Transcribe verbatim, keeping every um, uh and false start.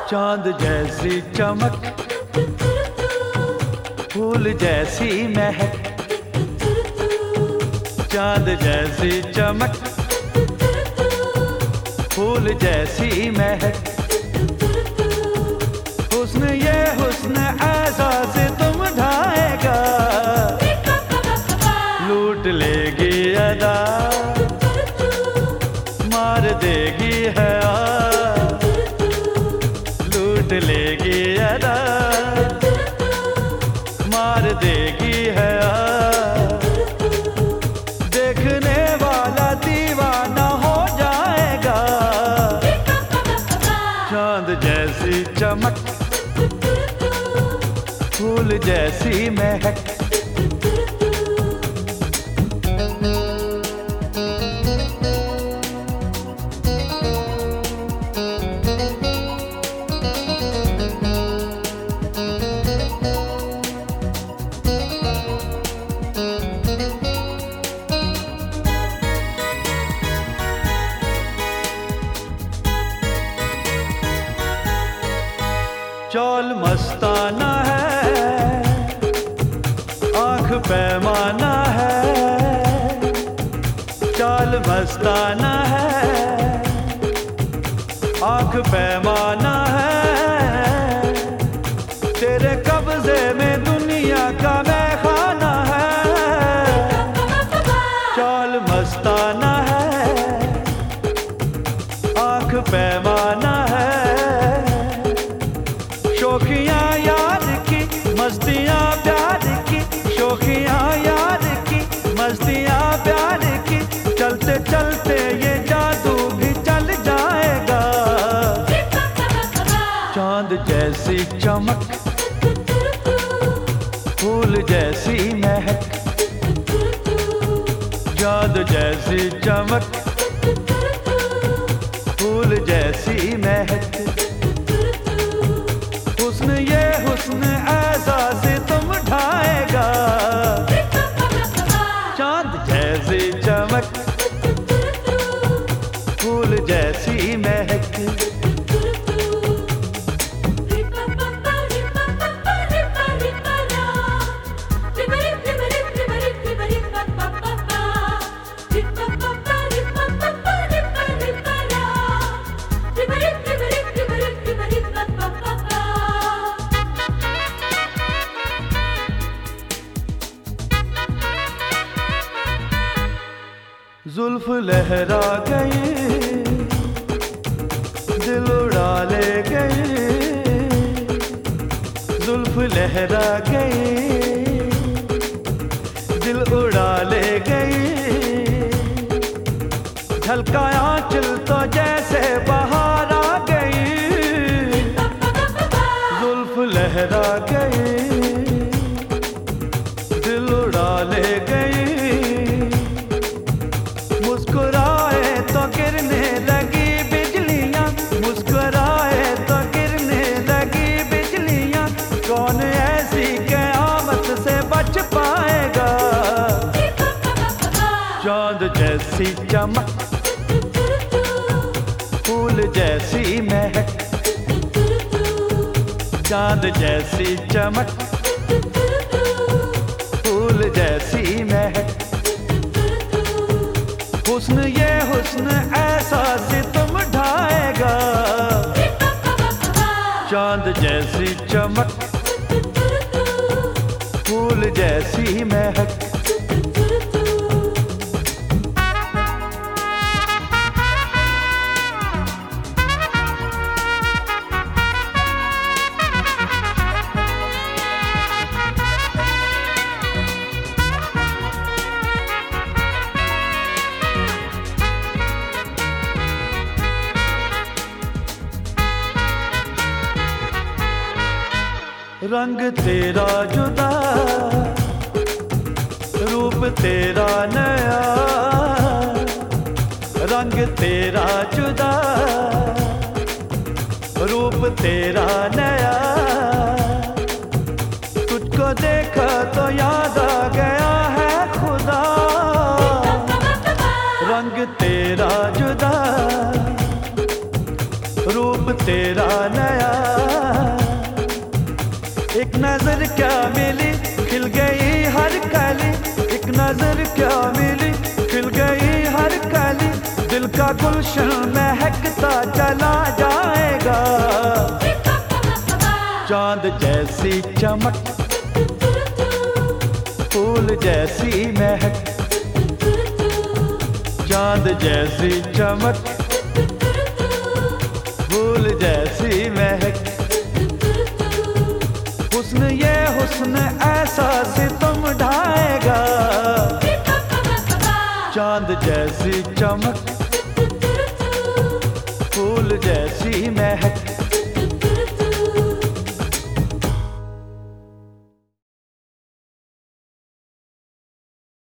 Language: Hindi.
चांद जैसी चमक, फूल जैसी महक, चांद जैसी चमक, फूल जैसी महक, हुस्न ये हुस्न ऐसा से तुम ढाएगा, लूट लेगी अदा, मार देगी है लूट लेगी अदा, मार देगी है देखने वाला दीवाना हो जाएगा। चांद जैसी चमक, फूल जैसी महक, चौल मस्ताना है, आँख पैमाना है, चाल मस्ताना है, आँख पैमाना है, तेरे कब्जे में दुनिया का मैखाना है। चौल मस्ताना है, आँख पैमाना है, शोखियाँ याद की, मस्तियाँ प्यार की, शोखियाँ याद की, मस्तियाँ प्यार की, चलते चलते ये जादू भी चल जाएगा। चांद जैसी चमक, फूल जैसी महक, चांद जैसी चमक, फूल जैसी महक, हुस्न ये हुस्न ऐसा से तुम ढाएगा। चांद जैसी चमक, फूल जैसी महक, जुल्फ लहरा गई, दिल उड़ा ले गई, जुल्फ लहरा गई, दिल उड़ा ले गई, झलकाया चिल तो जैसे बाहर आ गई। जुल्फ लहरा गई, दिल उड़ा ले गई, मुस्कुराए तो गिरने लगी बिजलियां, मुस्कुराए तो गिरने लगी बिजलियां, कौन ऐसी क़यामत से बच पाएगा। चांद जैसी चमक, फूल जैसी महक, चांद जैसी चमक, फूल जैसी महक, हुस्न ये हुस्न ऐसा से तुम ढाएगा। चांद जैसी चमक, फूल जैसी महक, रंग तेरा जुदा, रूप तेरा नया, रंग तेरा जुदा, रूप तेरा नया, तुझको देखा तो याद आ गया है खुदा। रंग तेरा जुदा, रूप तेरा नया, एक नजर क्या मिली खिल गई हर कली, एक नजर क्या मिली खिल गई हर कली, दिल का गुलशन महकता चला जाएगा। चांद जैसी चमक, फूल जैसी महक, चांद जैसी चमक, फूल जैसी महक, हुस्न ये हुस्न ऐसा सितम ढाएगा। चांद जैसी चमक, फूल जैसी महक,